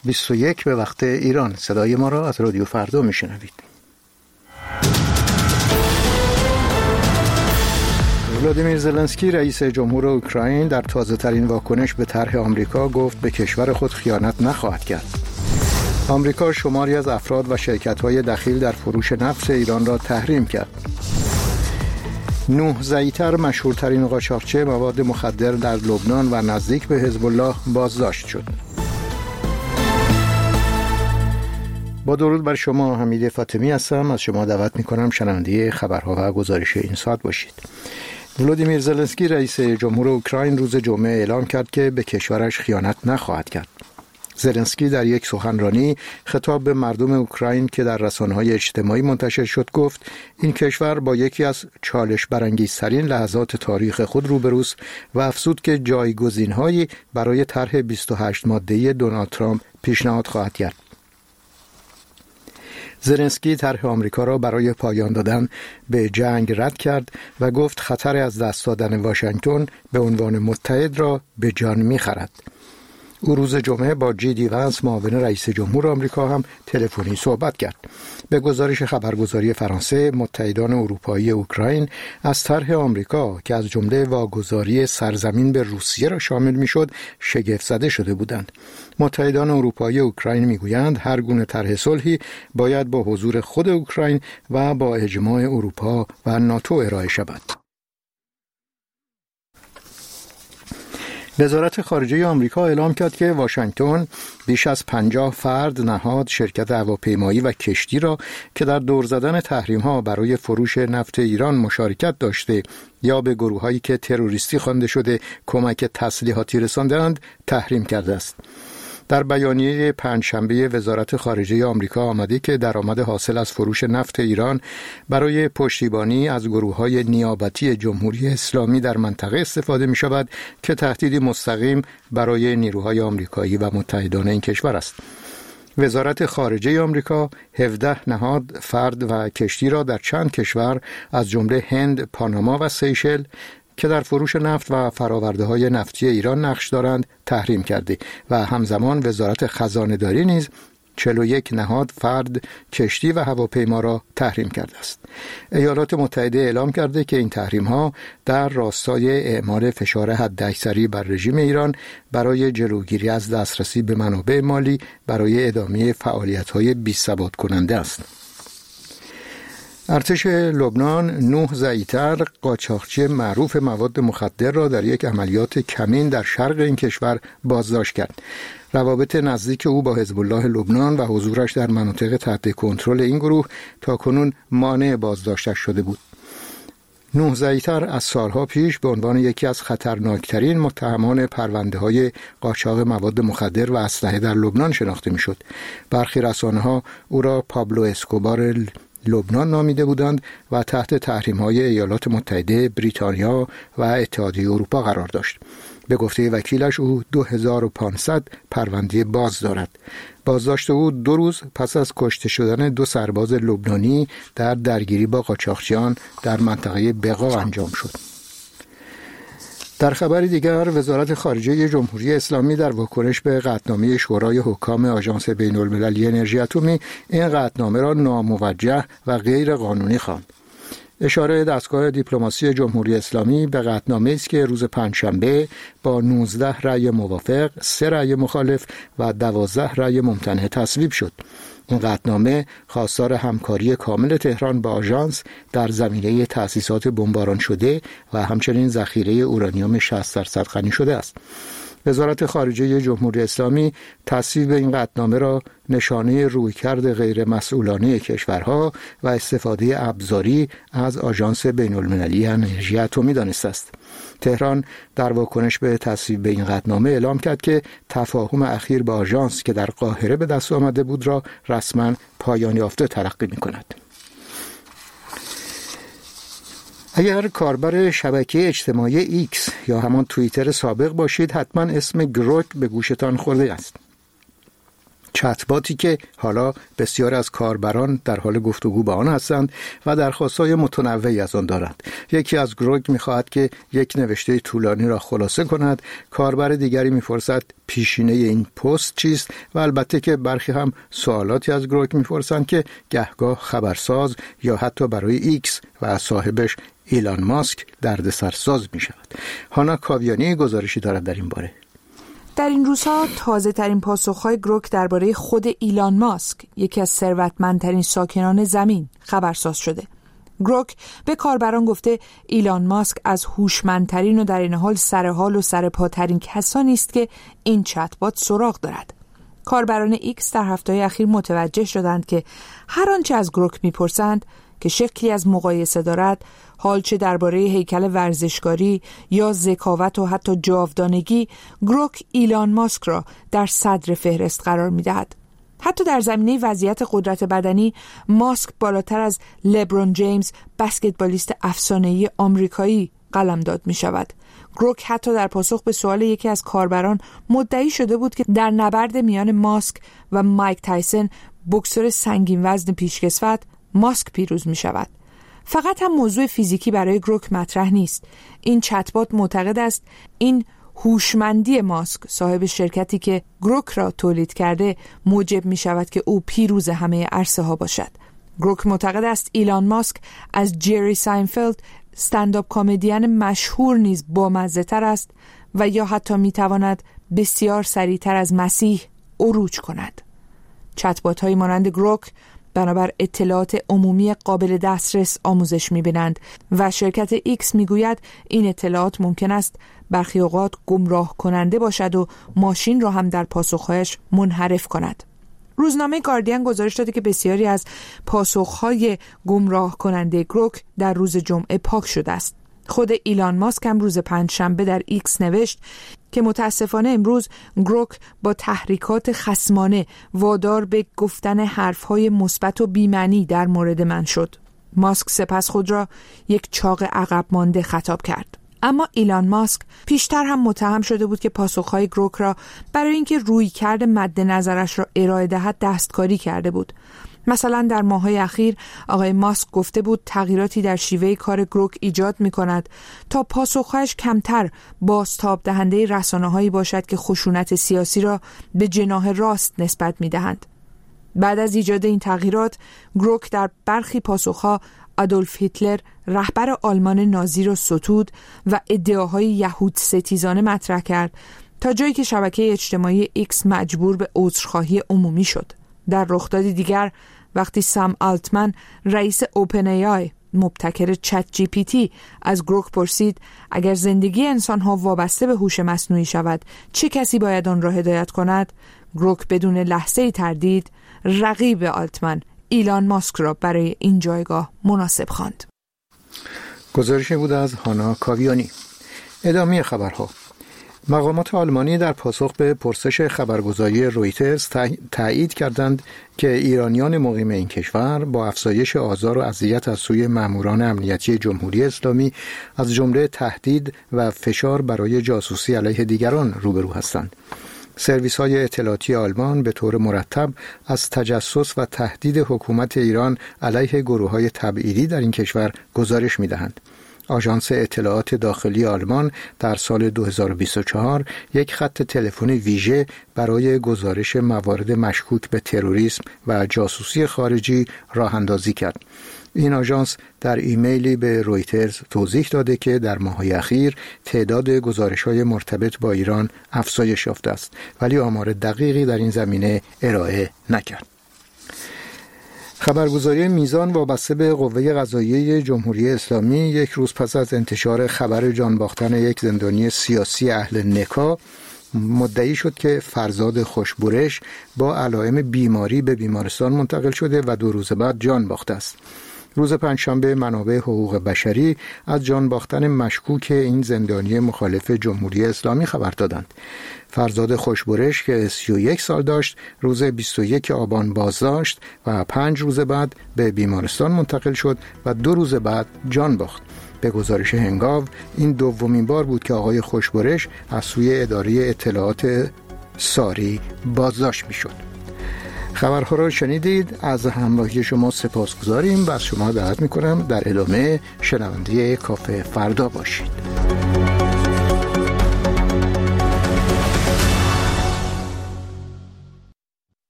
21 به وقت ایران. صدای ما را از رادیو فردا میشنوید. ولادیمیر زلنسکی رئیس جمهور اوکراین در تازه‌ترین واکنش به طرح آمریکا گفت به کشور خود خیانت نخواهد کرد. آمریکا شماری از افراد و شرکت‌های دخیل در فروش نفت ایران را تحریم کرد. نوح زعیتر مشهورترین قاچاقچی مواد مخدر در لبنان و نزدیک به حزب الله بازداشت شد. با درود بر شما، حمید فاطمی هستم. از شما دعوت می‌کنم شنونده خبرها و گزارش این ساعت باشید. ولادیمیر زلنسکی رئیس جمهور اوکراین روز جمعه اعلام کرد که به کشورش خیانت نخواهد کرد. زلنسکی در یک سخنرانی خطاب به مردم اوکراین که در رسانه‌های اجتماعی منتشر شد گفت این کشور با یکی از چالش برانگیزترین لحظات تاریخ خود روبروست و افزود که جایگزین‌هایی برای طرح 28 ماده‌ای دونالد ترامپ پیشنهاد خواهد کرد. زلنسکی طرح آمریکا را برای پایان دادن به جنگ رد کرد و گفت خطر از دست دادن واشنگتن به عنوان متحد را به جان می‌خرد. او روز جمعه با جی وانس معاون رئیس جمهور آمریکا هم تلفنی صحبت کرد. به گزارش خبرگزاری فرانسه، متحدان اروپایی اوکراین از طرح آمریکا که از جمله واگذاری سرزمین به روسیه را شامل می‌شد، شگفت زده شده بودند. متحدان اروپایی اوکراین می‌گویند هر گونه طرح صلحی باید با حضور خود اوکراین و با اجماع اروپا و ناتو ارائه شود. وزارت خارجه آمریکا اعلام کرد که واشنگتن بیش از 50 فرد، نهاد، شرکت هواپیمایی و کشتی را که در دور زدن تحریم‌ها برای فروش نفت ایران مشارکت داشته یا به گروه‌هایی که تروریستی خوانده شده کمک تسلیحاتی رسانده‌اند تحریم کرده است. در بیانیه پنجشنبه وزارت خارجه آمریکا آمده که درآمد حاصل از فروش نفت ایران برای پشتیبانی از گروه‌های نیابتی جمهوری اسلامی در منطقه استفاده می‌شود که تهدیدی مستقیم برای نیروهای آمریکایی و متحدان این کشور است. وزارت خارجه آمریکا 17 نهاد، فرد و کشتی را در چند کشور از جمله هند، پاناما و سیشل که در فروش نفت و فرآورده‌های نفتی ایران نقش دارند تحریم کرده و همزمان وزارت خزانه‌داری نیز 41 نهاد، فرد، کشتی و هواپیما را تحریم کرده است. ایالات متحده اعلام کرده که این تحریم‌ها در راستای اعمال فشار حداکثری بر رژیم ایران برای جلوگیری از دسترسی به منابع مالی برای ادامه فعالیت‌های بی‌ثبات کننده است. ارتش لبنان نوح زعیتر قاچاقچی معروف مواد مخدر را در یک عملیات کمین در شرق این کشور بازداشت کرد. روابط نزدیک او با حزب الله لبنان و حضورش در مناطق تحت کنترل این گروه تاکنون مانع بازداشتش شده بود. نوح زعیتر از سالها پیش به عنوان یکی از خطرناکترین متهمان پرونده‌های قاچاق مواد مخدر و اسلحه در لبنان شناخته می‌شد. برخی رسانه‌ها او را پابلو اسکوبار لبنان نامیده بودند و تحت تحریم‌های ایالات متحده، بریتانیا و اتحادیه اروپا قرار داشت. به گفته وکیلش او 2500 پرونده باز دارد. بازداشت او 2 روز پس از کشته شدن 2 سرباز لبنانی در درگیری با قاچاقچیان در منطقه بقا انجام شد. در خبر دیگر، وزارت خارجه جمهوری اسلامی در واکنش به قطعنامه شورای حکام آژانس بین‌المللی انرژی اتمی این قطعنامه را ناموجه و غیر قانونی خواند. اشاره دستگاه دیپلماسی جمهوری اسلامی به قطعنامه است که روز پنجشنبه با 19 رأی موافق، 3 رأی مخالف و 12 رأی ممتنع تصویب شد. این قطعنامه خواستار همکاری کامل تهران با آژانس در زمینه تأسیسات بمباران شده و همچنین ذخیره اورانیوم 60% غنی شده است. وزارت خارجه جمهوری اسلامی تصویب این قطعنامه را نشانه رویکرد غیر مسئولانه کشورها و استفاده ابزاری از آژانس بین‌المللی انرژی اتمی دانسته است. تهران در واکنش به تصویب این قطعنامه اعلام کرد که تفاهم اخیر با آژانس که در قاهره به دست آمده بود را رسما پایان یافته تلقی می‌کند. اگر کاربر شبکه اجتماعی ایکس یا همان توییتر سابق باشید، حتما اسم گروک به گوشتان خورده است. چت‌باتی که حالا بسیار از کاربران در حال گفتگو با آن هستند و درخواست‌های متنوعی از آن دارند. یکی از گروگ می‌خواهد که یک نوشته طولانی را خلاصه کند، کاربر دیگری می‌پرسد پیشینه این پست چیست و البته که برخی هم سوالاتی از گروگ می‌پرسند که گهگاه خبرساز یا حتی برای ایکس و صاحبش ایلان ماسک دردسرساز می‌شود. هانا کاویانی گزارشی دارد در این باره. در این روزها تازه ترین پاسخ‌های گروگ درباره خود ایلان ماسک، یکی از ثروتمندترین ساکنان زمین، خبرساز شده. گروگ به کاربران گفته ایلان ماسک از هوشمندترین و در این حال سرحال و سرپاترین کسانی است که این چت‌بات سراغ دارد. کاربران ایکس در هفته‌های اخیر متوجه شدند که هر آنچه از گروگ می‌پرسند که شکلی از مقایسه دارد، حال چه درباره هیکل ورزشکاری یا ذکاوت و حتی جاودانگی، گروگ ایلان ماسک را در صدر فهرست قرار می‌دهد. حتی در زمینه وضعیت قدرت بدنی، ماسک بالاتر از لبرون جیمز، بسکتبالیست افسانه‌ای آمریکایی، قلمداد می‌شود. گروگ حتی در پاسخ به سوال یکی از کاربران مدعی شده بود که در نبرد میان ماسک و مایک تایسون، بوکسور سنگین وزن پیشکسوت، ماسک پیروز می شود. فقط هم موضوع فیزیکی برای گروگ مطرح نیست. این چت‌بات معتقد است این هوشمندی ماسک، صاحب شرکتی که گروگ را تولید کرده، موجب می شود که او پیروز همه عرصه ها باشد. گروگ معتقد است ایلان ماسک از جری ساینفلد، استندآپ کمدین مشهور نیز بامزه تر است و یا حتی می تواند بسیار سریعتر از مسیح عروج کند. چت‌بات های مانند گروگ بنابر اطلاعات عمومی قابل دسترس آموزش می‌بینند و شرکت ایکس می‌گوید این اطلاعات ممکن است برخی اوقات گمراه کننده باشد و ماشین را هم در پاسخهایش منحرف کند. روزنامه گاردین گزارش داده که بسیاری از پاسخهای گمراه کننده گروگ در روز جمعه پاک شده است. خود ایلان ماسک هم روز پنجشنبه در ایکس نوشت که متاسفانه امروز گروگ با تحریکات خصمانه وادار به گفتن حرفهای مثبت و بی‌معنی در مورد من شد. ماسک سپس خود را یک چاق عقب مانده خطاب کرد. اما ایلان ماسک پیشتر هم متهم شده بود که پاسخهای گروگ را برای اینکه رویکرد مد نظرش را ارائه دهد دستکاری کرده بود. مثلا در ماه‌های اخیر آقای ماسک گفته بود تغییراتی در شیوه کار گروگ ایجاد می‌کند تا پاسخش کمتر بازتاب دهنده رسانه‌هایی باشد که خشونت سیاسی را به جناح راست نسبت می‌دهند. بعد از ایجاد این تغییرات، گروگ در برخی پاسخها آدولف هیتلر، رهبر آلمان نازی را ستود و ادعاهای یهود ستیزانه مطرح کرد تا جایی که شبکه اجتماعی ایکس مجبور به عذرخواهی عمومی شد. در رخدادی دیگر وقتی سام آلتمن، رئیس اوپن ای آی، مبتکر چت جی پی تی، از گروگ پرسید اگر زندگی انسان‌ها وابسته به هوش مصنوعی شود چه کسی باید آن را هدایت کند، گروگ بدون لحظه تردید رقیب آلتمن، ایلان ماسک را برای این جایگاه مناسب خواند. گزارشی بود از هانا کاویانی. ادامه خبرها. مقامات آلمانی در پاسخ به پرسش خبرگزاری رویترز تایید کردند که ایرانیان مقیم این کشور با افزایش آزار و اذیت از سوی ماموران امنیتی جمهوری اسلامی از جمله تهدید و فشار برای جاسوسی علیه دیگران روبرو هستند. سرویس‌های اطلاعاتی آلمان به طور مرتب از تجسس و تهدید حکومت ایران علیه گروه‌های تبعیدی در این کشور گزارش می‌دهند. آژانس اطلاعات داخلی آلمان در سال 2024 یک خط تلفن ویژه برای گزارش موارد مشکوک به تروریسم و جاسوسی خارجی راه اندازی کرد. این آژانس در ایمیلی به رویترز توضیح داده که در ماه‌های اخیر تعداد گزارش‌های مرتبط با ایران افزایش یافته است، ولی آمار دقیقی در این زمینه ارائه نکرد. خبرگزاری میزان وابسته به قوه قضاییه جمهوری اسلامی یک روز پس از انتشار خبر جان باختن یک زندانی سیاسی اهل نکاح مدعی شد که فرزاد خوشبورش با علائم بیماری به بیمارستان منتقل شده و 2 روز بعد جان باخته است. روز پنجشنبه منابع حقوق بشری از جان باختن مشکوک این زندانی مخالف جمهوری اسلامی خبر دادند. فرزاد خوشبورش که 31 سال داشت روز 21 آبان بازداشت و 5 روز بعد به بیمارستان منتقل شد و 2 روز بعد جان باخت. به گزارش هنگاو این دومین بار بود که آقای خوشبورش از سوی اداره اطلاعات ساری بازداشت می‌شد. خبرها را شنیدید. از همراهی شما سپاسگزاریم و از شما دعوت میکنم در ادامه شنونده کافه فردا باشید.